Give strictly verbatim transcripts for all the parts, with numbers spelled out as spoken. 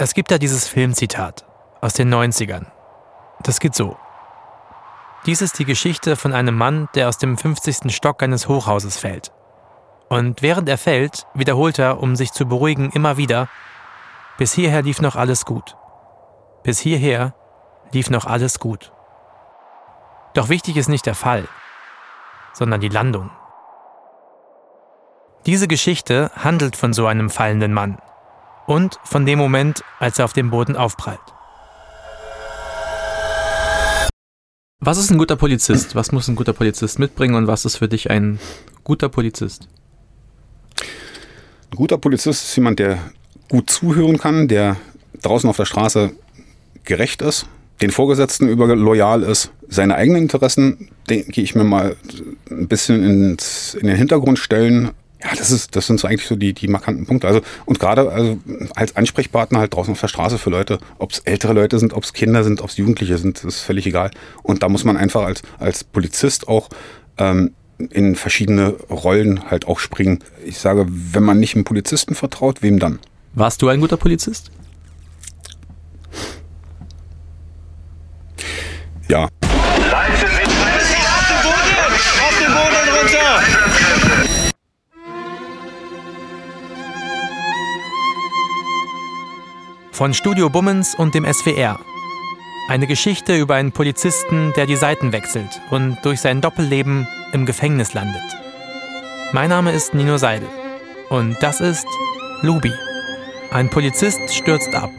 Es gibt da dieses Filmzitat aus den neunzigern. Das geht so. Dies ist die Geschichte von einem Mann, der aus dem fünfzigsten Stock eines Hochhauses fällt. Und während er fällt, wiederholt er, um sich zu beruhigen, immer wieder: Bis hierher lief noch alles gut. Bis hierher lief noch alles gut. Doch wichtig ist nicht der Fall, sondern die Landung. Diese Geschichte handelt von so einem fallenden Mann und von dem Moment, als er auf dem Boden aufprallt. Was ist ein guter Polizist? Was muss ein guter Polizist mitbringen und was ist für dich ein guter Polizist? Ein guter Polizist ist jemand, der gut zuhören kann, der draußen auf der Straße gerecht ist, den Vorgesetzten über loyal ist, seine eigenen Interessen, denke ich mir mal, ein bisschen ins, in den Hintergrund stellen. Ja, das ist, das sind so eigentlich so die, die markanten Punkte. Also, und gerade also als Ansprechpartner halt draußen auf der Straße für Leute, ob es ältere Leute sind, ob es Kinder sind, ob es Jugendliche sind, das ist völlig egal. Und da muss man einfach als, als Polizist auch ähm, in verschiedene Rollen halt auch springen. Ich sage, wenn man nicht einem Polizisten vertraut, wem dann? Warst du ein guter Polizist? Ja. Leiten Sie auf den Boden! Auf den Boden runter! Von Studio Bummens und dem S W R. Eine Geschichte über einen Polizisten, der die Seiten wechselt und durch sein Doppelleben im Gefängnis landet. Mein Name ist Nino Seidel und das ist Lubi. Ein Polizist stürzt ab.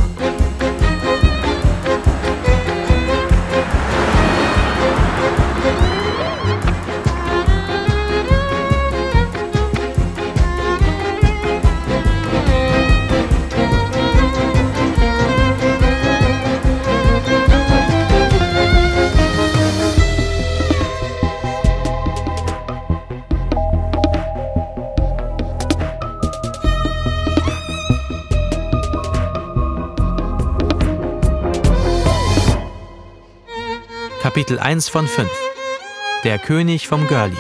Kapitel eins von fünf. Der König vom Görli.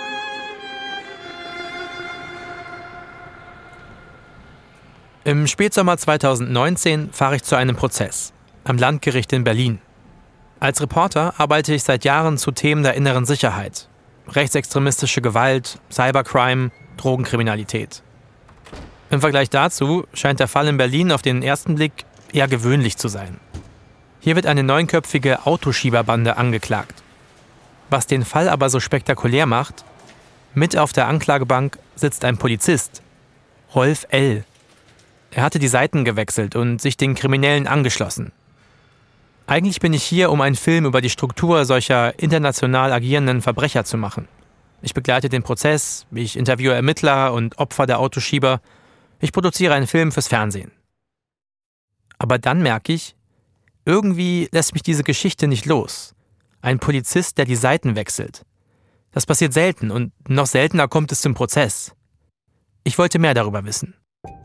Im Spätsommer zweitausendneunzehn fahre ich zu einem Prozess am Landgericht in Berlin. Als Reporter arbeite ich seit Jahren zu Themen der inneren Sicherheit, rechtsextremistische Gewalt, Cybercrime, Drogenkriminalität. Im Vergleich dazu scheint der Fall in Berlin auf den ersten Blick eher gewöhnlich zu sein. Hier wird eine neunköpfige Autoschieberbande angeklagt. Was den Fall aber so spektakulär macht: mit auf der Anklagebank sitzt ein Polizist, Rolf L. Er hatte die Seiten gewechselt und sich den Kriminellen angeschlossen. Eigentlich bin ich hier, um einen Film über die Struktur solcher international agierenden Verbrecher zu machen. Ich begleite den Prozess, ich interviewe Ermittler und Opfer der Autoschieber. Ich produziere einen Film fürs Fernsehen. Aber dann merke ich, irgendwie lässt mich diese Geschichte nicht los. Ein Polizist, der die Seiten wechselt. Das passiert selten und noch seltener kommt es zum Prozess. Ich wollte mehr darüber wissen.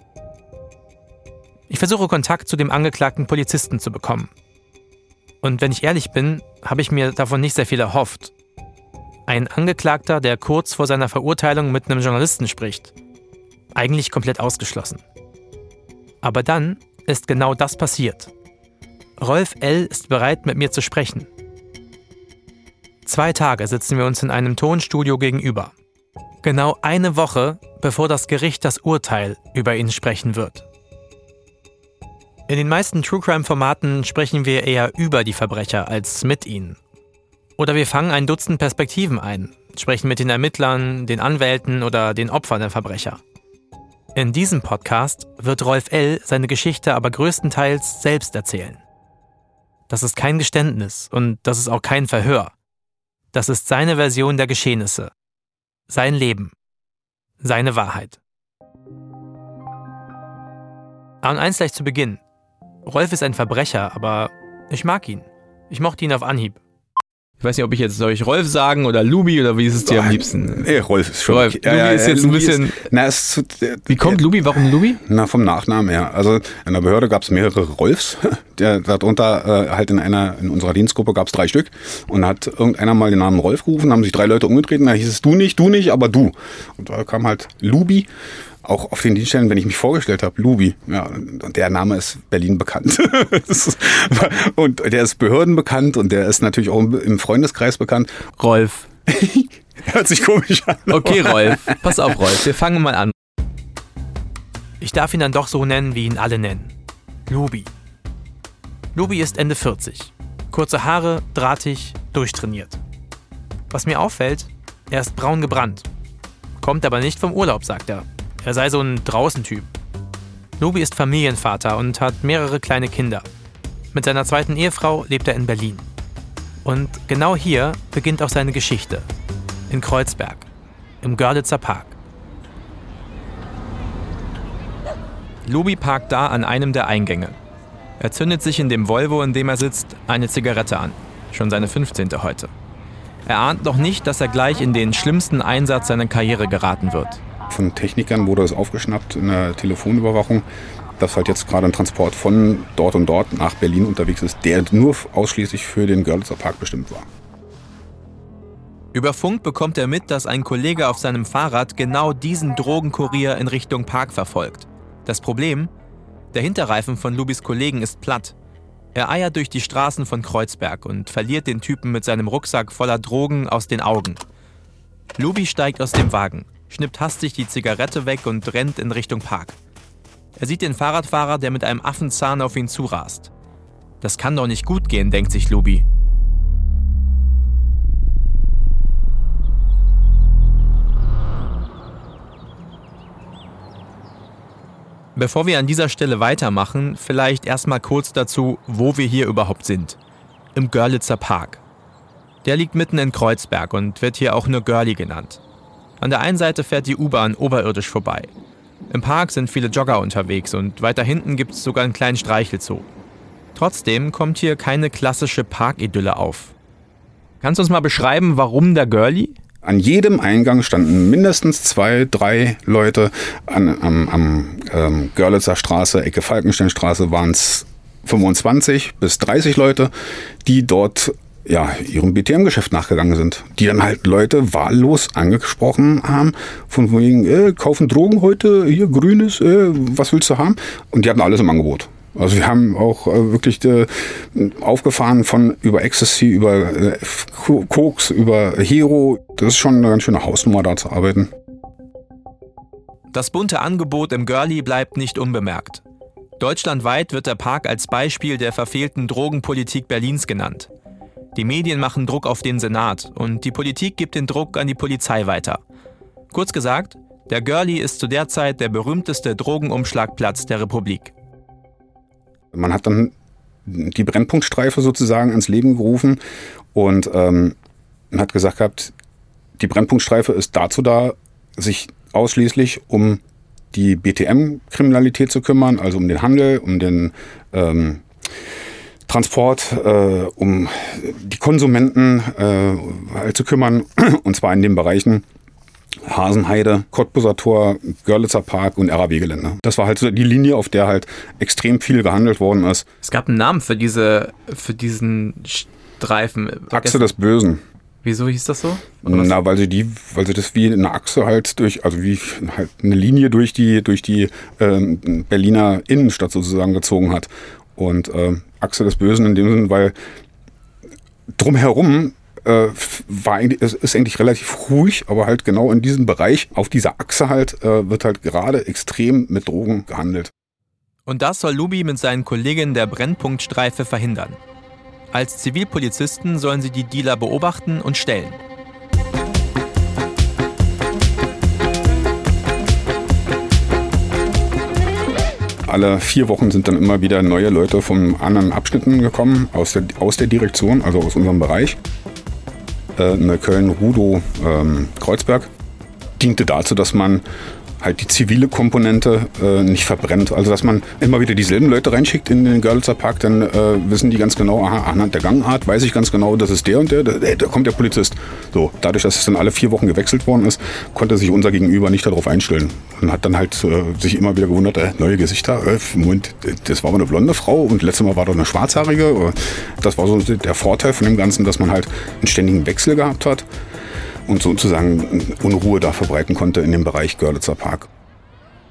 Ich versuche Kontakt zu dem angeklagten Polizisten zu bekommen. Und wenn ich ehrlich bin, habe ich mir davon nicht sehr viel erhofft. Ein Angeklagter, der kurz vor seiner Verurteilung mit einem Journalisten spricht. Eigentlich komplett ausgeschlossen. Aber dann ist genau das passiert. Rolf L. ist bereit, mit mir zu sprechen. Zwei Tage sitzen wir uns in einem Tonstudio gegenüber. Genau eine Woche, bevor das Gericht das Urteil über ihn sprechen wird. In den meisten True-Crime-Formaten sprechen wir eher über die Verbrecher als mit ihnen. Oder wir fangen ein Dutzend Perspektiven ein, sprechen mit den Ermittlern, den Anwälten oder den Opfern der Verbrecher. In diesem Podcast wird Rolf L. seine Geschichte aber größtenteils selbst erzählen. Das ist kein Geständnis und das ist auch kein Verhör. Das ist seine Version der Geschehnisse. Sein Leben. Seine Wahrheit. Und eins gleich zu Beginn. Rolf ist ein Verbrecher, aber ich mag ihn. Ich mochte ihn auf Anhieb. Ich weiß nicht, ob ich jetzt, soll ich Rolf sagen oder Lubi oder wie ist es dir am liebsten? Nee, Rolf ist schon. Rolf, ja, Lubi ja, ist jetzt Lubi ein bisschen... Ist, na, ist zu, äh, wie kommt Lubi? Warum Lubi? Na, vom Nachnamen her. Also in der Behörde gab es mehrere Rolfs. Der, darunter äh, halt in einer, in unserer Dienstgruppe gab es drei Stück. Und hat irgendeiner mal den Namen Rolf gerufen, haben sich drei Leute umgedreht und da hieß es du nicht, du nicht, aber du. Und da kam halt Lubi. auch auf den Dienststellen, wenn ich mich vorgestellt habe, Lubi, ja, und der Name ist Berlin bekannt. Und der ist behördenbekannt und der ist natürlich auch im Freundeskreis bekannt. Rolf. Hört sich komisch an. Okay, Rolf. Pass auf, Rolf. Wir fangen mal an. Ich darf ihn dann doch so nennen, wie ihn alle nennen. Lubi. Lubi ist Ende vierzig. Kurze Haare, drahtig, durchtrainiert. Was mir auffällt, er ist braun gebrannt. Kommt aber nicht vom Urlaub, sagt er. Er sei so ein Draußentyp. Lubi ist Familienvater und hat mehrere kleine Kinder. Mit seiner zweiten Ehefrau lebt er in Berlin. Und genau hier beginnt auch seine Geschichte. In Kreuzberg, im Görlitzer Park. Lubi parkt da an einem der Eingänge. Er zündet sich in dem Volvo, in dem er sitzt, eine Zigarette an. Schon seine fünfzehnte heute. Er ahnt noch nicht, dass er gleich in den schlimmsten Einsatz seiner Karriere geraten wird. Von Technikern wurde es aufgeschnappt in der Telefonüberwachung, dass halt jetzt gerade ein Transport von dort und dort nach Berlin unterwegs ist, der nur ausschließlich für den Görlitzer Park bestimmt war. Über Funk bekommt er mit, dass ein Kollege auf seinem Fahrrad genau diesen Drogenkurier in Richtung Park verfolgt. Das Problem? Der Hinterreifen von Lubis Kollegen ist platt. Er eiert durch die Straßen von Kreuzberg und verliert den Typen mit seinem Rucksack voller Drogen aus den Augen. Lubi steigt aus dem Wagen, schnippt hastig die Zigarette weg und rennt in Richtung Park. Er sieht den Fahrradfahrer, der mit einem Affenzahn auf ihn zurast. Das kann doch nicht gut gehen, denkt sich Lubi. Bevor wir an dieser Stelle weitermachen, vielleicht erstmal kurz dazu, wo wir hier überhaupt sind. Im Görlitzer Park. Der liegt mitten in Kreuzberg und wird hier auch nur Görli genannt. An der einen Seite fährt die U-Bahn oberirdisch vorbei. Im Park sind viele Jogger unterwegs und weiter hinten gibt es sogar einen kleinen Streichelzoo. Trotzdem kommt hier keine klassische Parkidylle auf. Kannst du uns mal beschreiben, warum der Görli? An jedem Eingang standen mindestens zwei, drei Leute. An, am am ähm, Görlitzer Straße, Ecke Falkensteinstraße, waren es fünfundzwanzig bis dreißig Leute, die dort ja, ihrem B T M-Geschäft nachgegangen sind. Die dann halt Leute wahllos angesprochen haben, von wegen, äh, kaufen Drogen heute, hier grünes, äh, was willst du haben? Und die hatten alles im Angebot. Also wir haben auch äh, wirklich äh, aufgefahren von über Ecstasy, über äh, Koks, über Hero. Das ist schon eine ganz schöne Hausnummer, da zu arbeiten. Das bunte Angebot im Görli bleibt nicht unbemerkt. Deutschlandweit wird der Park als Beispiel der verfehlten Drogenpolitik Berlins genannt. Die Medien machen Druck auf den Senat und die Politik gibt den Druck an die Polizei weiter. Kurz gesagt, der Görli ist zu der Zeit der berühmteste Drogenumschlagplatz der Republik. Man hat dann die Brennpunktstreife sozusagen ans Leben gerufen und ähm, hat gesagt gehabt, die Brennpunktstreife ist dazu da, sich ausschließlich um die B T M-Kriminalität zu kümmern, also um den Handel, um den ähm, Transport, äh, um die Konsumenten äh, halt zu kümmern, und zwar in den Bereichen Hasenheide, Cottbuser Tor, Görlitzer Park und R A W-Gelände. Das war halt so die Linie, auf der halt extrem viel gehandelt worden ist. Es gab einen Namen für diese, für diesen Streifen. Achse des Bösen. Wieso hieß das so? Na, weil sie die, weil sie das wie eine Achse halt durch, also wie halt eine Linie durch die, durch die ähm, Berliner Innenstadt sozusagen gezogen hat. Und äh, Achse des Bösen in dem Sinn, weil drumherum äh, war eigentlich, es ist eigentlich relativ ruhig, aber halt genau in diesem Bereich, auf dieser Achse halt, äh, wird halt gerade extrem mit Drogen gehandelt. Und das soll Lubi mit seinen Kollegen der Brennpunktstreife verhindern. Als Zivilpolizisten sollen sie die Dealer beobachten und stellen. Alle vier Wochen sind dann immer wieder neue Leute von anderen Abschnitten gekommen, aus der, aus der Direktion, also aus unserem Bereich. Äh, eine Köln-Rudow-Kreuzberg ähm, diente dazu, dass man halt die zivile Komponente äh, nicht verbrennt. Also dass man immer wieder dieselben Leute reinschickt in den Görlitzer Park, dann äh, wissen die ganz genau, aha, anhand der Gangart weiß ich ganz genau, das ist der und der, da, da kommt der Polizist. So, dadurch, dass es dann alle vier Wochen gewechselt worden ist, konnte sich unser Gegenüber nicht darauf einstellen. Und hat dann halt äh, sich immer wieder gewundert, äh, neue Gesichter, äh, Moment, das war aber eine blonde Frau und letztes Mal war doch eine schwarzhaarige. Das war so der Vorteil von dem Ganzen, dass man halt einen ständigen Wechsel gehabt hat und sozusagen Unruhe da verbreiten konnte in dem Bereich Görlitzer Park.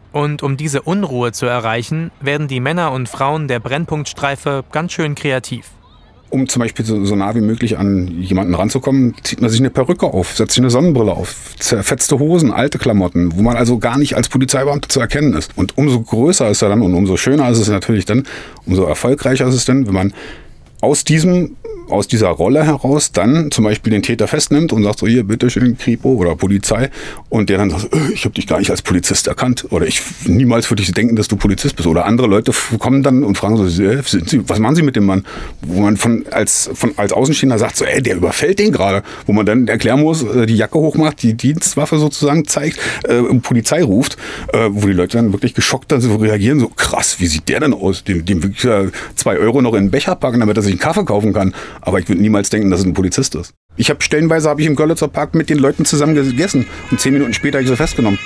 Und um diese Unruhe zu erreichen, werden die Männer und Frauen der Brennpunktstreife ganz schön kreativ. Um zum Beispiel so, so nah wie möglich an jemanden ranzukommen, zieht man sich eine Perücke auf, setzt sich eine Sonnenbrille auf, zerfetzte Hosen, alte Klamotten, wo man also gar nicht als Polizeibeamter zu erkennen ist. Und umso größer ist er dann und umso schöner ist es natürlich dann, umso erfolgreicher ist es dann, wenn man aus diesem aus dieser Rolle heraus dann zum Beispiel den Täter festnimmt und sagt so, hier, bitteschön, Kripo oder Polizei, und der dann sagt, ich habe dich gar nicht als Polizist erkannt oder ich niemals würde ich denken, dass du Polizist bist, oder andere Leute kommen dann und fragen so, sind Sie, was machen Sie mit dem Mann? Wo man von als, von, als Außenstehender sagt so, ey, der überfällt den gerade, wo man dann erklären muss, die Jacke hochmacht, die Dienstwaffe sozusagen zeigt, äh, Polizei ruft, äh, wo die Leute dann wirklich geschockt dann so reagieren, so krass, wie sieht der denn aus? Dem, dem wirklich äh, zwei Euro noch in den Becher packen, damit er sich einen Kaffee kaufen kann. Aber ich würde niemals denken, dass es ein Polizist ist. Ich habe stellenweise habe ich im Görlitzer Park mit den Leuten zusammen gegessen und zehn Minuten später habe ich sie festgenommen.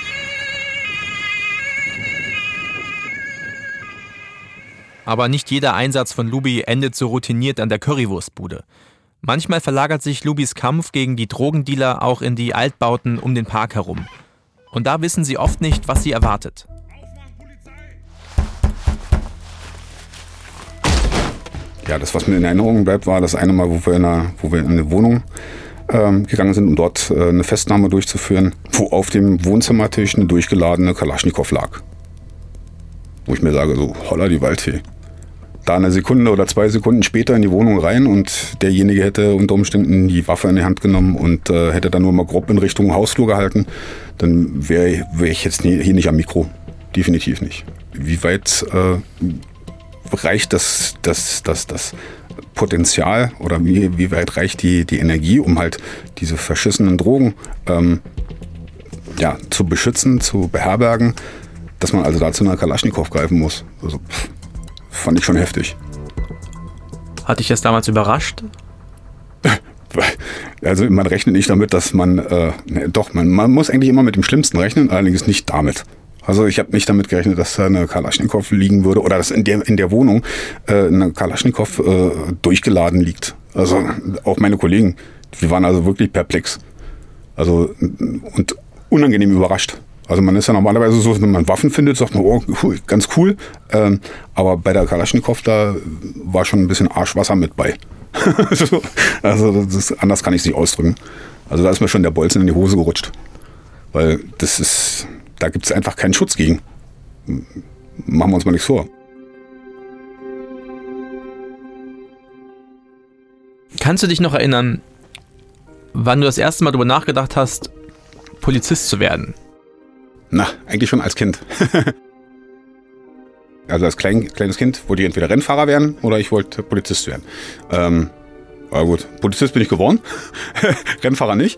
Aber nicht jeder Einsatz von Lubi endet so routiniert an der Currywurstbude. Manchmal verlagert sich Lubis Kampf gegen die Drogendealer auch in die Altbauten um den Park herum. Und da wissen sie oft nicht, was sie erwartet. Ja, das, was mir in Erinnerung bleibt, war das eine Mal, wo wir in eine, wo wir in eine Wohnung ähm, gegangen sind, um dort äh, eine Festnahme durchzuführen, wo auf dem Wohnzimmertisch eine durchgeladene Kalaschnikow lag. Wo ich mir sage, so, holla die Waldfee. Da eine Sekunde oder zwei Sekunden später in die Wohnung rein und derjenige hätte unter Umständen die Waffe in die Hand genommen und äh, hätte dann nur mal grob in Richtung Hausflur gehalten, dann wäre wär ich jetzt nie, hier nicht am Mikro. Definitiv nicht. Wie weit äh, reicht das, das, das, das Potenzial oder wie, wie weit reicht die, die Energie, um halt diese verschissenen Drogen ähm, ja, zu beschützen, zu beherbergen, dass man also dazu einer Kalaschnikow greifen muss. Also, pff, fand ich schon heftig. Hat dich das damals überrascht? Also man rechnet nicht damit, dass man, äh, ne, doch, man, man muss eigentlich immer mit dem Schlimmsten rechnen, allerdings nicht damit. Also ich habe nicht damit gerechnet, dass da eine Kalaschnikow liegen würde oder dass in der, in der Wohnung äh, eine Kalaschnikow äh, durchgeladen liegt. Also auch meine Kollegen, wir waren also wirklich perplex. Also und unangenehm überrascht. Also man ist ja normalerweise so, wenn man Waffen findet, sagt man, oh, cool, ganz cool. Ähm, aber bei der Kalaschnikow, da war schon ein bisschen Arschwasser mit bei. Also das ist, anders kann ich es nicht ausdrücken. Also da ist mir schon der Bolzen in die Hose gerutscht. Weil das ist... Da gibt es einfach keinen Schutz gegen. Machen wir uns mal nichts vor. Kannst du dich noch erinnern, wann du das erste Mal darüber nachgedacht hast, Polizist zu werden? Na, eigentlich schon als Kind. Also als klein, kleines Kind wollte ich entweder Rennfahrer werden oder ich wollte Polizist werden. Ähm, aber gut, Polizist bin ich geworden, Rennfahrer nicht.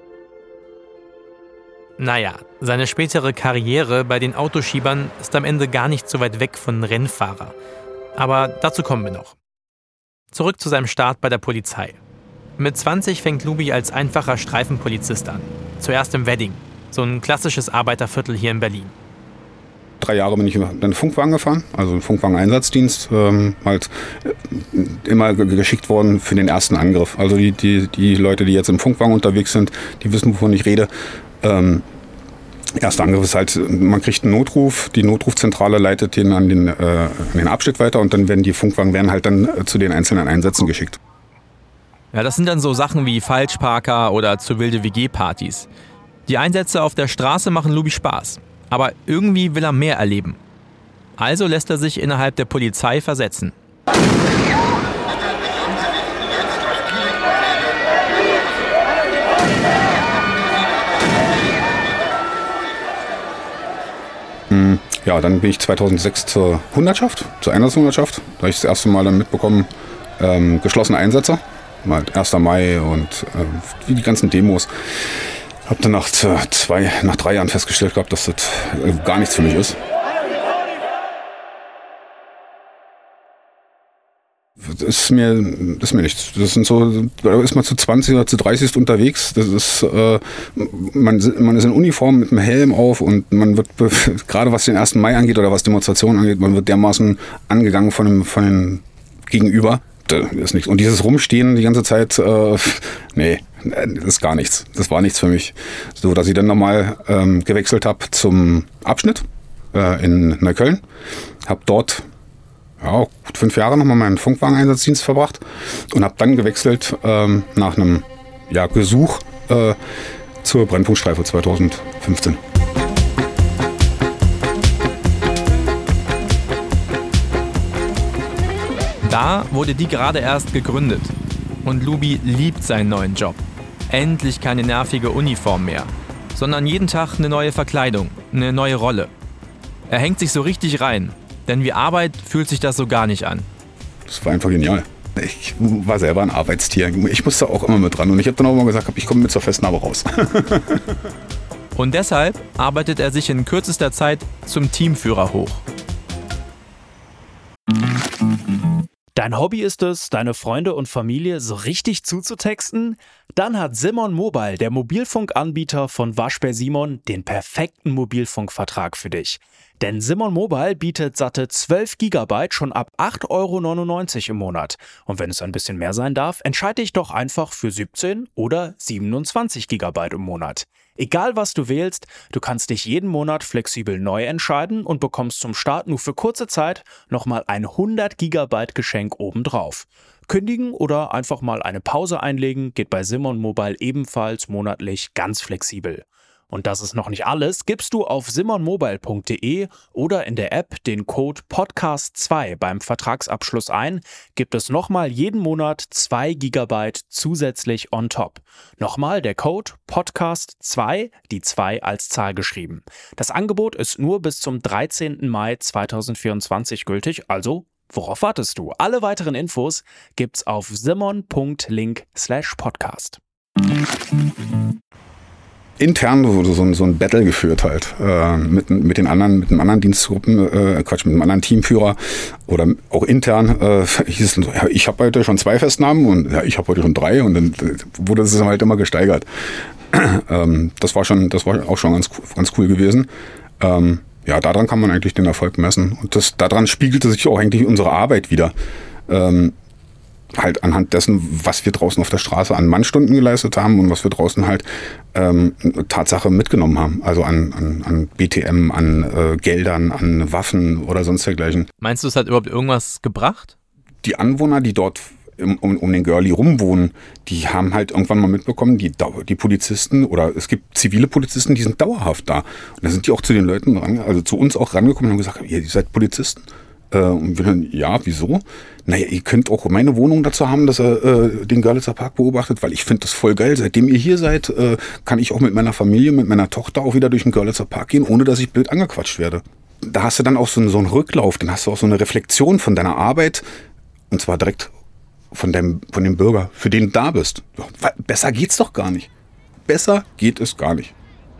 Naja, seine spätere Karriere bei den Autoschiebern ist am Ende gar nicht so weit weg von Rennfahrer. Aber dazu kommen wir noch. Zurück zu seinem Start bei der Polizei. Mit zwanzig fängt Lubi als einfacher Streifenpolizist an. Zuerst im Wedding, so ein klassisches Arbeiterviertel hier in Berlin. Drei Jahre bin ich dann Funkwagen gefahren, also ein Funkwagen-Einsatzdienst, ähm, halt immer geschickt worden für den ersten Angriff. Also die, die, die Leute, die jetzt im Funkwagen unterwegs sind, die wissen, wovon ich rede. Ähm, erster Angriff ist halt, man kriegt einen Notruf, die Notrufzentrale leitet den an den, äh, an den Abschnitt weiter und dann werden die Funkwagen werden halt dann äh, zu den einzelnen Einsätzen geschickt. Ja, das sind dann so Sachen wie Falschparker oder zu wilde W G-Partys. Die Einsätze auf der Straße machen Lubi Spaß, aber irgendwie will er mehr erleben. Also lässt er sich innerhalb der Polizei versetzen. Ja, dann bin ich zweitausendsechs zur Hundertschaft, zur Einsatzhundertschaft. Da habe ich das erste Mal dann mitbekommen, ähm, geschlossene Einsätze. Mal erster Mai und äh, die ganzen Demos. Habe dann nach, zwei, nach drei Jahren festgestellt gehabt, dass das äh, gar nichts für mich ist. Das ist mir, das ist mir nichts. Das sind so, da ist man zu zwanzig oder zu dreißig unterwegs. Das ist, äh, man, man ist in Uniform mit einem Helm auf und man wird, gerade was den ersten Mai angeht oder was Demonstrationen angeht, man wird dermaßen angegangen von dem, von dem Gegenüber. Das ist nichts. Und dieses Rumstehen die ganze Zeit, äh, nee, das ist gar nichts. Das war nichts für mich. So, dass ich dann nochmal ähm, gewechselt habe zum Abschnitt. äh, in Neukölln. Habe dort ja, gut fünf Jahre nochmal meinen Funkwageneinsatzdienst verbracht und habe dann gewechselt ähm, nach einem ja, Gesuch äh, zur Brennpunktstreife zweitausendfünfzehn. Da wurde die gerade erst gegründet. Und Lubi liebt seinen neuen Job. Endlich keine nervige Uniform mehr, sondern jeden Tag eine neue Verkleidung, eine neue Rolle. Er hängt sich so richtig rein, denn wie Arbeit fühlt sich das so gar nicht an. Das war einfach genial. Ich war selber ein Arbeitstier. Ich musste auch immer mit dran. Und ich habe dann auch immer gesagt, ich komme mit zur Festnahme raus. Und deshalb arbeitet er sich in kürzester Zeit zum Teamführer hoch. Dein Hobby ist es, deine Freunde und Familie so richtig zuzutexten? Dann hat Simon Mobile, der Mobilfunkanbieter von Waschbär Simon, den perfekten Mobilfunkvertrag für dich. Denn Simon Mobile bietet satte zwölf Gigabyte schon ab acht Euro neunundneunzig im Monat. Und wenn es ein bisschen mehr sein darf, entscheide dich doch einfach für siebzehn oder siebenundzwanzig Gigabyte im Monat. Egal was du wählst, du kannst dich jeden Monat flexibel neu entscheiden und bekommst zum Start nur für kurze Zeit nochmal ein hundert Gigabyte Geschenk obendrauf. Kündigen oder einfach mal eine Pause einlegen geht bei Simon Mobile ebenfalls monatlich ganz flexibel. Und das ist noch nicht alles, gibst du auf simon mobile punkt de oder in der App den Code Podcast zwei beim Vertragsabschluss ein, gibt es nochmal jeden Monat zwei Gigabyte zusätzlich on top. Nochmal der Code Podcast zwei, die zwei als Zahl geschrieben. Das Angebot ist nur bis zum dreizehnten Mai zweitausendvierundzwanzig gültig, also worauf wartest du? Alle weiteren Infos gibt's auf simon punkt link slash podcast. Intern wurde so ein, so ein Battle geführt halt äh, mit, mit den anderen, mit den anderen Dienstgruppen, äh, Quatsch, mit einem anderen Teamführer oder auch intern äh, hieß es dann so, ja, ich habe heute schon zwei Festnahmen und ja, ich habe heute schon drei und dann wurde es halt immer gesteigert. ähm, das war schon, das war auch schon ganz, ganz cool gewesen. Ähm, ja, daran kann man eigentlich den Erfolg messen und das, daran spiegelte sich auch eigentlich unsere Arbeit wieder. Ähm, halt anhand dessen, was wir draußen auf der Straße an Mannstunden geleistet haben und was wir draußen halt ähm, Tatsache mitgenommen haben. Also an, an, an B T M, an äh, Geldern, an Waffen oder sonst dergleichen. Meinst du, es hat überhaupt irgendwas gebracht? Die Anwohner, die dort im, um, um den Görli rumwohnen, die haben halt irgendwann mal mitbekommen, die, die Polizisten oder es gibt zivile Polizisten, die sind dauerhaft da. Und da sind die auch zu den Leuten, ran, also zu uns auch rangekommen und haben gesagt, ihr seid Polizisten? Und wir dann, ja, wieso? Naja, ihr könnt auch meine Wohnung dazu haben, dass er äh, den Görlitzer Park beobachtet, weil ich finde das voll geil. Seitdem ihr hier seid, äh, kann ich auch mit meiner Familie, mit meiner Tochter auch wieder durch den Görlitzer Park gehen, ohne dass ich blöd angequatscht werde. Da hast du dann auch so, so einen Rücklauf, dann hast du auch so eine Reflexion von deiner Arbeit und zwar direkt von dem, von dem Bürger, für den du da bist. Besser geht's doch gar nicht. Besser geht es gar nicht.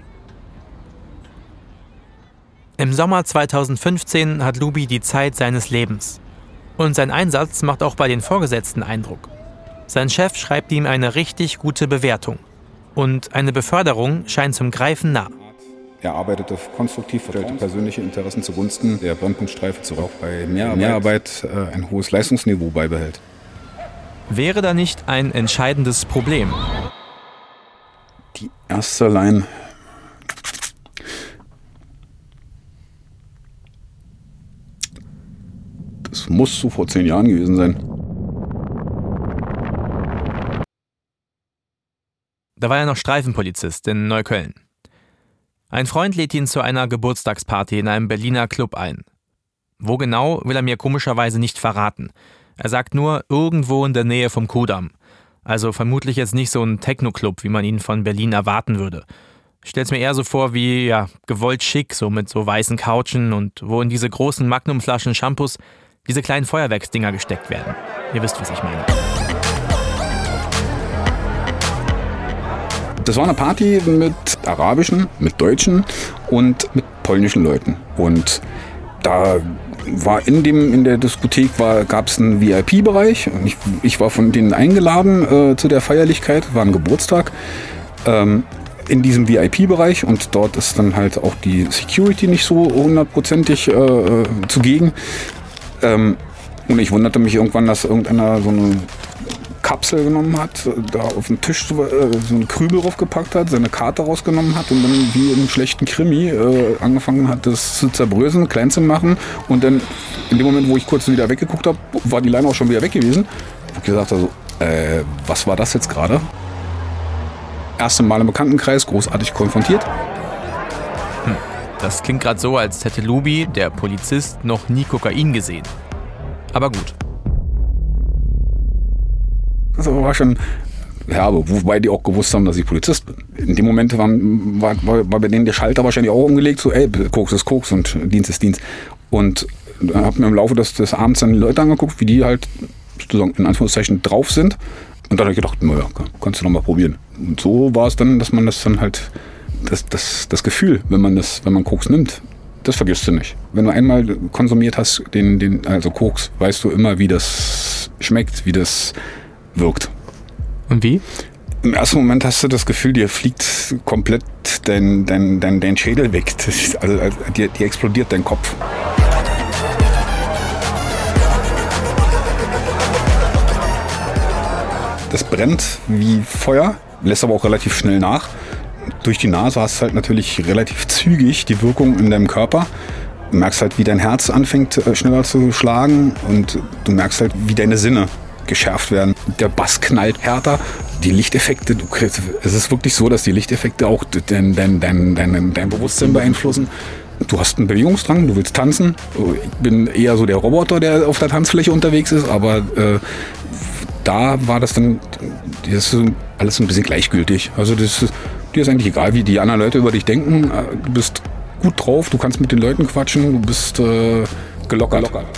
Im Sommer zweitausendfünfzehn hat Lubi die Zeit seines Lebens. Und sein Einsatz macht auch bei den Vorgesetzten Eindruck. Sein Chef schreibt ihm eine richtig gute Bewertung. Und eine Beförderung scheint zum Greifen nah. Er arbeitete konstruktiv, stellte persönliche Interessen zugunsten der Brennpunktstreife zurück, auch bei Mehrarbeit, Mehrarbeit äh, ein hohes Leistungsniveau beibehält. Wäre da nicht ein entscheidendes Problem? Die erste Line. Das muss so vor zehn Jahren gewesen sein. Da war er noch Streifenpolizist in Neukölln. Ein Freund lädt ihn zu einer Geburtstagsparty in einem Berliner Club ein. Wo genau, will er mir komischerweise nicht verraten. Er sagt nur, irgendwo in der Nähe vom Kudamm. Also vermutlich jetzt nicht so ein Techno-Club, wie man ihn von Berlin erwarten würde. Ich stell's mir eher so vor wie, ja, gewollt schick, so mit so weißen Couchen und wo in diese großen Magnumflaschen Shampoos diese kleinen Feuerwerksdinger gesteckt werden. Ihr wisst, was ich meine. Das war eine Party mit arabischen, mit deutschen und mit polnischen Leuten. Und da war in dem in der Diskothek gab es einen V I P-Bereich. Ich, ich war von denen eingeladen äh, zu der Feierlichkeit, war ein Geburtstag. Ähm, in diesem V I P-Bereich und dort ist dann halt auch die Security nicht so hundertprozentig äh, zugegen. Ähm, und ich wunderte mich irgendwann, dass irgendeiner so eine Kapsel genommen hat, da auf den Tisch so einen Krümel draufgepackt hat, seine Karte rausgenommen hat und dann wie in einem schlechten Krimi äh, angefangen hat, das zu zerbröseln, klein zu machen. Und dann in dem Moment, wo ich kurz wieder weggeguckt habe, war die Leine auch schon wieder weg gewesen. Ich habe gesagt, also, äh, was war das jetzt gerade? Erste Mal im Bekanntenkreis, großartig konfrontiert. Hm. Das klingt gerade so, als hätte Lubi, der Polizist, noch nie Kokain gesehen. Aber gut. Das war schon herbe, wobei die auch gewusst haben, dass ich Polizist bin. In dem Moment war, war, war bei denen der Schalter wahrscheinlich auch umgelegt, so ey, Koks ist Koks und Dienst ist Dienst. Und dann habe ich mir im Laufe des, des Abends dann die Leute angeguckt, wie die halt sozusagen in Anführungszeichen drauf sind. Und dann habe ich gedacht, naja, kannst du noch mal probieren. Und so war es dann, dass man das dann halt, das, das, das Gefühl, wenn man das, wenn man Koks nimmt, das vergisst du nicht. Wenn du einmal konsumiert hast, den, den, also Koks, weißt du immer, wie das schmeckt, wie das wirkt. Und wie? Im ersten Moment hast du das Gefühl, dir fliegt komplett dein, dein, dein, dein Schädel weg. Das, also dir, dir explodiert dein Kopf. Das brennt wie Feuer, lässt aber auch relativ schnell nach. Durch die Nase hast du halt natürlich relativ zügig die Wirkung in deinem Körper. Du merkst halt, wie dein Herz anfängt schneller zu schlagen und du merkst halt, wie deine Sinne geschärft werden. Der Bass knallt härter. Die Lichteffekte, du kriegst, es ist wirklich so, dass die Lichteffekte auch dein, dein, dein, dein, dein Bewusstsein beeinflussen. Du hast einen Bewegungsdrang, du willst tanzen. Ich bin eher so der Roboter, der auf der Tanzfläche unterwegs ist, aber äh, da war das dann, das ist alles ein bisschen gleichgültig. Also das ist, dir ist eigentlich egal, wie die anderen Leute über dich denken. Du bist gut drauf, du kannst mit den Leuten quatschen, du bist äh, gelockert. gelockert.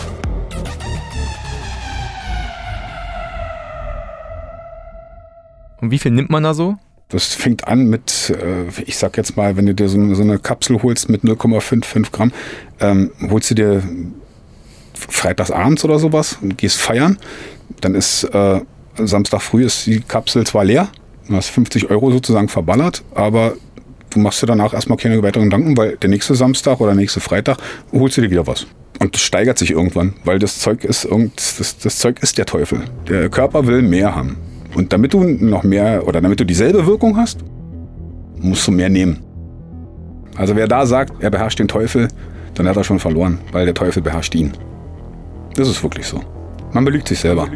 Und wie viel nimmt man da so? Das fängt an mit, äh, ich sag jetzt mal, wenn du dir so, so eine Kapsel holst mit null Komma fünfundfünfzig Gramm, ähm, holst du dir freitags abends oder sowas und gehst feiern. Dann ist äh, Samstag früh ist die Kapsel zwar leer, du hast fünfzig Euro sozusagen verballert, aber du machst dir danach erstmal keine weiteren Gedanken, weil der nächste Samstag oder nächste Freitag holst du dir wieder was. Und das steigert sich irgendwann, weil das Zeug ist irgend, das, das Zeug ist der Teufel. Der Körper will mehr haben. Und damit du noch mehr oder damit du dieselbe Wirkung hast, musst du mehr nehmen. Also wer da sagt, er beherrscht den Teufel, dann hat er schon verloren, weil der Teufel beherrscht ihn. Das ist wirklich so. Man belügt sich selber.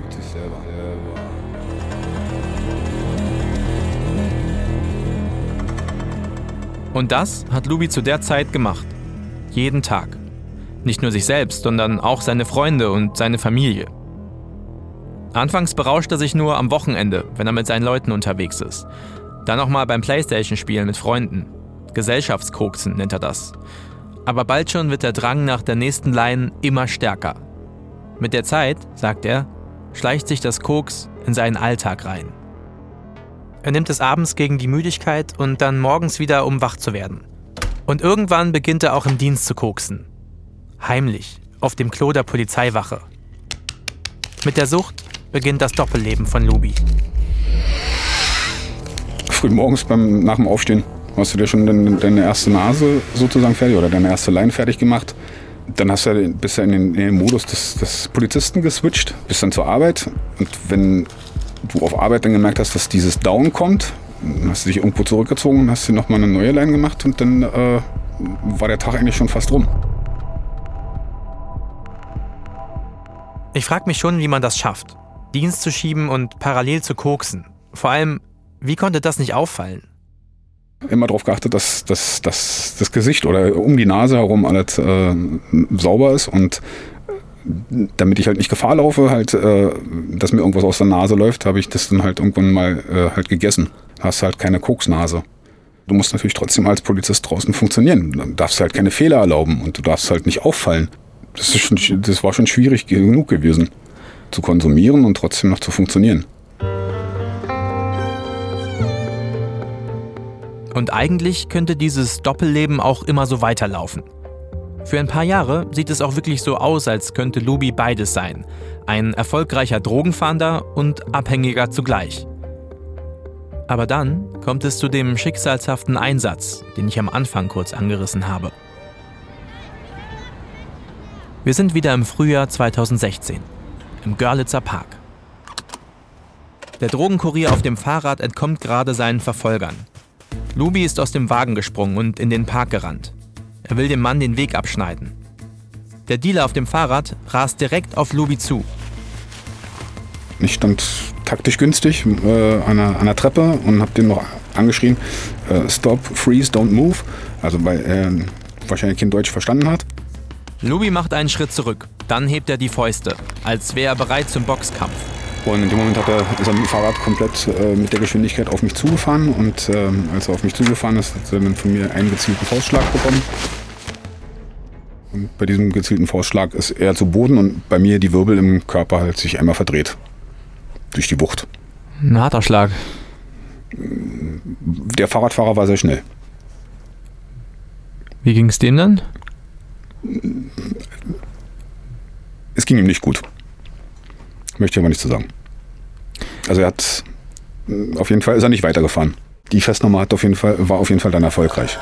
Und das hat Lubi zu der Zeit gemacht. Jeden Tag. Nicht nur sich selbst, sondern auch seine Freunde und seine Familie. Anfangs berauscht er sich nur am Wochenende, wenn er mit seinen Leuten unterwegs ist. Dann auch mal beim Playstation-Spielen mit Freunden. Gesellschaftskoksen nennt er das. Aber bald schon wird der Drang nach der nächsten Line immer stärker. Mit der Zeit, sagt er, schleicht sich das Koks in seinen Alltag rein. Er nimmt es abends gegen die Müdigkeit und dann morgens wieder, um wach zu werden. Und irgendwann beginnt er auch im Dienst zu koksen. Heimlich, auf dem Klo der Polizeiwache. Mit der Sucht beginnt das Doppelleben von Lubi. Früh morgens beim, nach dem Aufstehen hast du dir schon deine, deine erste Nase sozusagen fertig oder deine erste Line fertig gemacht. Dann hast du, bist du in den, in den Modus des, des Polizisten geswitcht, bist dann zur Arbeit. Und wenn du auf Arbeit dann gemerkt hast, dass dieses Down kommt, dann hast du dich irgendwo zurückgezogen und hast dir nochmal eine neue Line gemacht und dann äh, war der Tag eigentlich schon fast rum. Ich frage mich schon, wie man das schafft. Dienst zu schieben und parallel zu koksen. Vor allem, wie konnte das nicht auffallen? Immer darauf geachtet, dass, dass, dass das Gesicht oder um die Nase herum alles äh, sauber ist und damit ich halt nicht Gefahr laufe, halt, äh, dass mir irgendwas aus der Nase läuft, habe ich das dann halt irgendwann mal äh, halt gegessen. Da hast du halt keine Koksnase. Du musst natürlich trotzdem als Polizist draußen funktionieren. Du darfst halt keine Fehler erlauben und du darfst halt nicht auffallen. Das, ist schon, das war schon schwierig genug gewesen, zu konsumieren und trotzdem noch zu funktionieren. Und eigentlich könnte dieses Doppelleben auch immer so weiterlaufen. Für ein paar Jahre sieht es auch wirklich so aus, als könnte Lubi beides sein. Ein erfolgreicher Drogenfahnder und Abhängiger zugleich. Aber dann kommt es zu dem schicksalshaften Einsatz, den ich am Anfang kurz angerissen habe. Wir sind wieder im Frühjahr zweitausendsechzehn, im Görlitzer Park. Der Drogenkurier auf dem Fahrrad entkommt gerade seinen Verfolgern. Lubi ist aus dem Wagen gesprungen und in den Park gerannt. Er will dem Mann den Weg abschneiden. Der Dealer auf dem Fahrrad rast direkt auf Lubi zu. Ich stand taktisch günstig äh, an, einer, an einer Treppe und habe den noch angeschrien, äh, Stop, freeze, don't move. Also weil er wahrscheinlich kein Deutsch verstanden hat. Lubi macht einen Schritt zurück. Dann hebt er die Fäuste, als wäre er bereit zum Boxkampf. Und in dem Moment hat er, ist er mit dem Fahrrad komplett äh, mit der Geschwindigkeit auf mich zugefahren. Und äh, als er auf mich zugefahren ist, hat er dann von mir einen gezielten Faustschlag bekommen. Und bei diesem gezielten Faustschlag ist er zu Boden und bei mir die Wirbel im Körper halt sich einmal verdreht. Durch die Wucht. Ein harter Schlag. Der Fahrradfahrer war sehr schnell. Wie ging es dem dann? Es ging ihm nicht gut. Möchte ich aber nicht zu sagen. Also er hat, auf jeden Fall ist er nicht weitergefahren. Die Festnahme hat auf jeden Fall, war auf jeden Fall dann erfolgreich.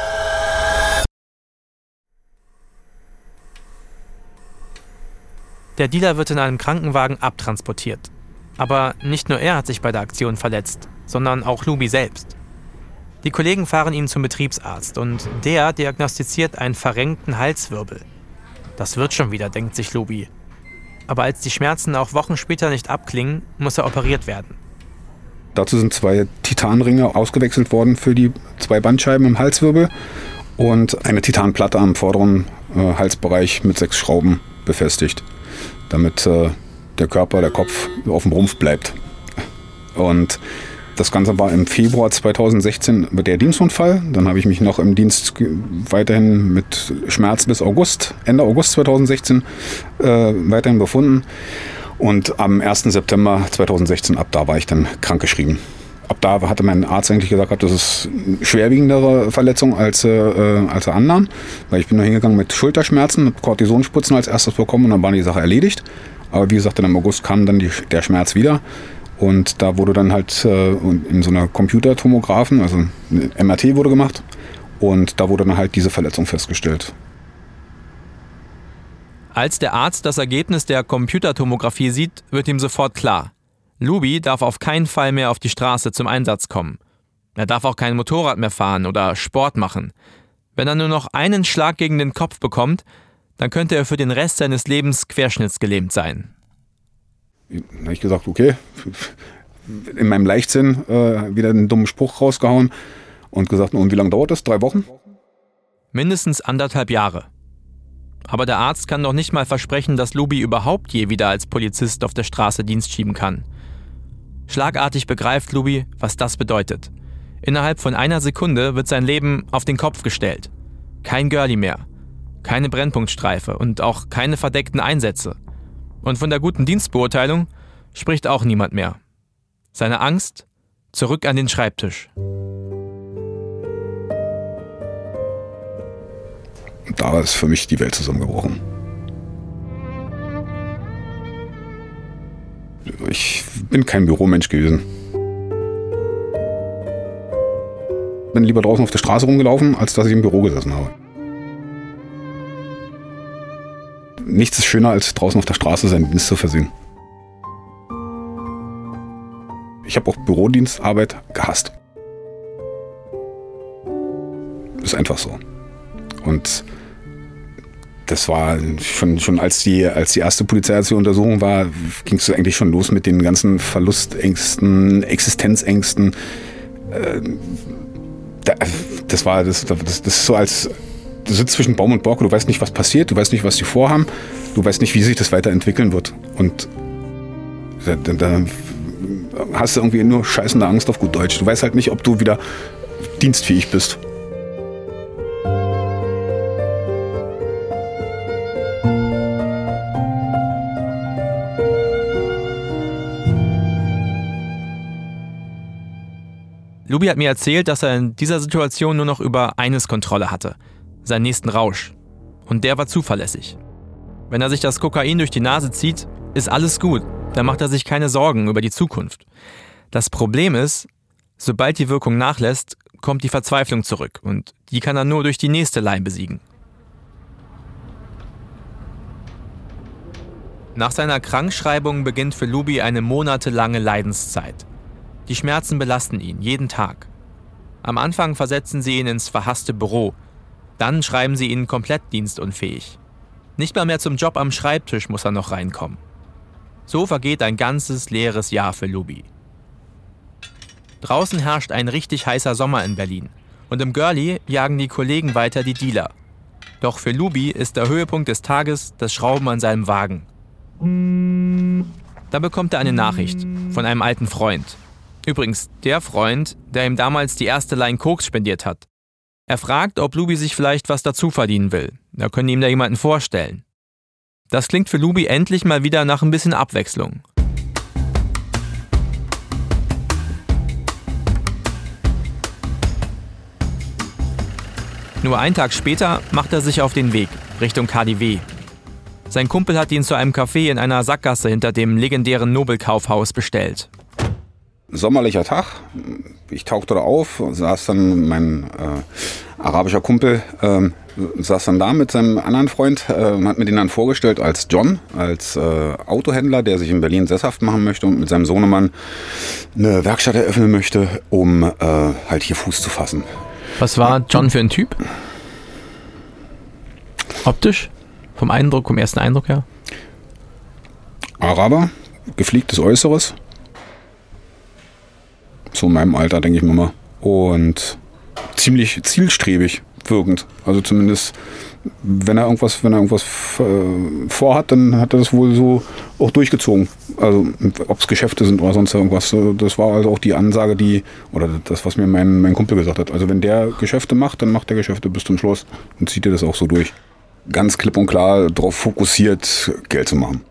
Der Dealer wird in einem Krankenwagen abtransportiert. Aber nicht nur er hat sich bei der Aktion verletzt, sondern auch Lubi selbst. Die Kollegen fahren ihn zum Betriebsarzt und der diagnostiziert einen verrenkten Halswirbel. Das wird schon wieder, denkt sich Lubi. Aber als die Schmerzen auch Wochen später nicht abklingen, muss er operiert werden. Dazu sind zwei Titanringe ausgewechselt worden für die zwei Bandscheiben im Halswirbel und eine Titanplatte am vorderen äh, Halsbereich mit sechs Schrauben befestigt, damit äh, der Körper, der Kopf auf dem Rumpf bleibt. Und das Ganze war im Februar zweitausendsechzehn der Dienstunfall. Dann habe ich mich noch im Dienst weiterhin mit Schmerz bis August, Ende August zweitausendsechzehn äh, weiterhin befunden. Und am ersten September zweitausendsechzehn, ab da war ich dann krankgeschrieben. Ab da hatte mein Arzt eigentlich gesagt, das ist eine schwerwiegendere Verletzung, als, äh, als er annahm. Weil ich bin noch hingegangen mit Schulterschmerzen, mit Kortisonspritzen als erstes bekommen und dann war die Sache erledigt. Aber wie gesagt, dann im August kam dann die, der Schmerz wieder. Und da wurde dann halt äh, in so einer Computertomographen, also ein M R T wurde gemacht. Und da wurde dann halt diese Verletzung festgestellt. Als der Arzt das Ergebnis der Computertomographie sieht, wird ihm sofort klar: Lubi darf auf keinen Fall mehr auf die Straße zum Einsatz kommen. Er darf auch kein Motorrad mehr fahren oder Sport machen. Wenn er nur noch einen Schlag gegen den Kopf bekommt, dann könnte er für den Rest seines Lebens querschnittsgelähmt sein. Dann habe ich gesagt, okay, in meinem Leichtsinn äh, wieder einen dummen Spruch rausgehauen und gesagt, und wie lange dauert das? Drei Wochen? Mindestens anderthalb Jahre. Aber der Arzt kann doch nicht mal versprechen, dass Lubi überhaupt je wieder als Polizist auf der Straße Dienst schieben kann. Schlagartig begreift Lubi, was das bedeutet. Innerhalb von einer Sekunde wird sein Leben auf den Kopf gestellt. Kein Girlie mehr, keine Brennpunktstreife und auch keine verdeckten Einsätze. Und von der guten Dienstbeurteilung spricht auch niemand mehr. Seine Angst? Zurück an den Schreibtisch. Da ist für mich die Welt zusammengebrochen. Ich bin kein Büromensch gewesen. Bin lieber draußen auf der Straße rumgelaufen, als dass ich im Büro gesessen habe. Nichts ist schöner, als draußen auf der Straße seinen Dienst zu versehen. Ich habe auch Bürodienstarbeit gehasst. Ist einfach so. Und das war schon, schon als, die, als die erste polizeiliche Untersuchung war, ging es eigentlich schon los mit den ganzen Verlustängsten, Existenzängsten. Äh, das war das, das, das ist so, als du sitzt zwischen Baum und Borke, du weißt nicht, was passiert, du weißt nicht, was die vorhaben, du weißt nicht, wie sich das weiterentwickeln wird. Und da, da hast du irgendwie nur scheißende Angst auf gut Deutsch. Du weißt halt nicht, ob du wieder dienstfähig bist. Lubi hat mir erzählt, dass er in dieser Situation nur noch über eines Kontrolle hatte: seinen nächsten Rausch. Und der war zuverlässig. Wenn er sich das Kokain durch die Nase zieht, ist alles gut. Da macht er sich keine Sorgen über die Zukunft. Das Problem ist, sobald die Wirkung nachlässt, kommt die Verzweiflung zurück. Und die kann er nur durch die nächste Line besiegen. Nach seiner Krankschreibung beginnt für Luby eine monatelange Leidenszeit. Die Schmerzen belasten ihn jeden Tag. Am Anfang versetzen sie ihn ins verhasste Büro. Dann schreiben sie ihn komplett dienstunfähig. Nicht mal mehr zum Job am Schreibtisch muss er noch reinkommen. So vergeht ein ganzes leeres Jahr für Luby. Draußen herrscht ein richtig heißer Sommer in Berlin. Und im Görli jagen die Kollegen weiter die Dealer. Doch für Luby ist der Höhepunkt des Tages das Schrauben an seinem Wagen. Da bekommt er eine Nachricht von einem alten Freund. Übrigens der Freund, der ihm damals die erste Line Koks spendiert hat. Er fragt, ob Luby sich vielleicht was dazu verdienen will. Er könne ihm da jemanden vorstellen. Das klingt für Luby endlich mal wieder nach ein bisschen Abwechslung. Nur einen Tag später macht er sich auf den Weg Richtung K D W. Sein Kumpel hat ihn zu einem Café in einer Sackgasse hinter dem legendären Nobelkaufhaus bestellt. Sommerlicher Tag, ich tauchte da auf, saß dann mein äh, arabischer Kumpel, äh, saß dann da mit seinem anderen Freund äh, und hat mir den dann vorgestellt als John, als äh, Autohändler, der sich in Berlin sesshaft machen möchte und mit seinem Sohnemann eine Werkstatt eröffnen möchte, um äh, halt hier Fuß zu fassen. Was war John für ein Typ? Optisch? Vom Eindruck, vom ersten Eindruck her? Araber, gepflegtes Äußeres. So in meinem Alter, denke ich mir mal. Und ziemlich zielstrebig wirkend. Also zumindest, wenn er irgendwas, wenn er irgendwas äh, vorhat, dann hat er das wohl so auch durchgezogen. Also ob es Geschäfte sind oder sonst irgendwas. Das war also auch die Ansage, die, oder das, was mir mein, mein Kumpel gesagt hat. Also wenn der Geschäfte macht, dann macht der Geschäfte bis zum Schluss und zieht er das auch so durch. Ganz klipp und klar darauf fokussiert, Geld zu machen.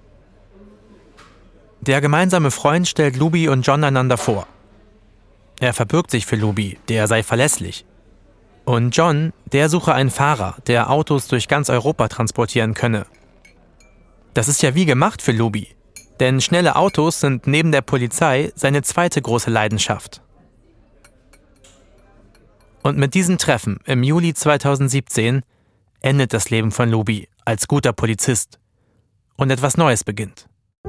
Der gemeinsame Freund stellt Luby und John einander vor. Er verbirgt sich für Luby, der sei verlässlich. Und John, der suche einen Fahrer, der Autos durch ganz Europa transportieren könne. Das ist ja wie gemacht für Luby, denn schnelle Autos sind neben der Polizei seine zweite große Leidenschaft. Und mit diesem Treffen im Juli zweitausendsiebzehn endet das Leben von Luby als guter Polizist. Und etwas Neues beginnt.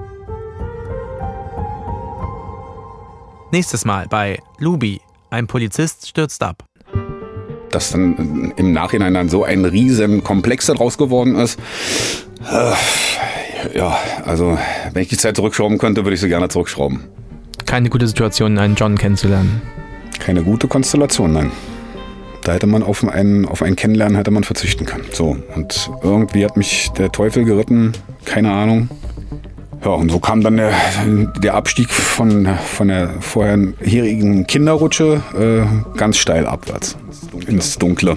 Nächstes Mal bei Luby, ein Polizist stürzt ab. Dass dann im Nachhinein dann so ein riesen Komplex daraus geworden ist. Äh, ja, also wenn ich die Zeit zurückschrauben könnte, würde ich sie gerne zurückschrauben. Keine gute Situation, einen John kennenzulernen. Keine gute Konstellation, nein. Da hätte man auf ein, auf ein Kennenlernen hätte man verzichten können. So, und irgendwie hat mich der Teufel geritten, keine Ahnung. Ja, und so kam dann der, der Abstieg von, von der vorherigen Kinderrutsche äh, ganz steil abwärts ins Dunkle.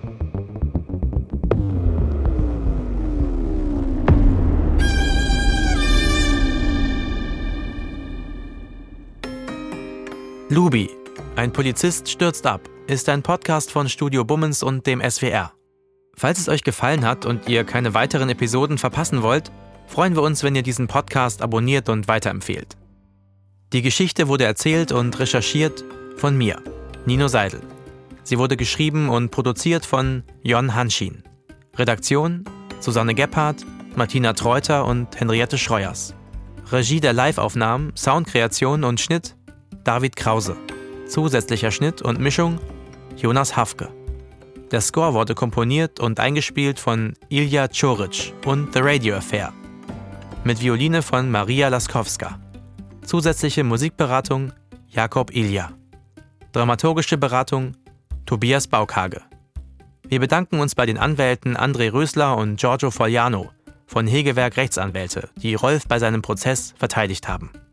Luby, ein Polizist stürzt ab, ist ein Podcast von Studio Bummens und dem S W R. Falls es euch gefallen hat und ihr keine weiteren Episoden verpassen wollt, freuen wir uns, wenn ihr diesen Podcast abonniert und weiterempfehlt. Die Geschichte wurde erzählt und recherchiert von mir, Nino Seidel. Sie wurde geschrieben und produziert von Jon Hanschin. Redaktion Susanne Gebhardt, Martina Treuter und Henriette Schreuers. Regie der Live-Aufnahmen, Soundkreation und Schnitt David Krause. Zusätzlicher Schnitt und Mischung Jonas Hafke. Der Score wurde komponiert und eingespielt von Ilja Czoric und The Radio Affair. Mit Violine von Maria Laskowska. Zusätzliche Musikberatung Jakob Ilja. Dramaturgische Beratung Tobias Baukhage. Wir bedanken uns bei den Anwälten André Rösler und Giorgio Fogliano von Hegewerk Rechtsanwälte, die Rolf bei seinem Prozess verteidigt haben.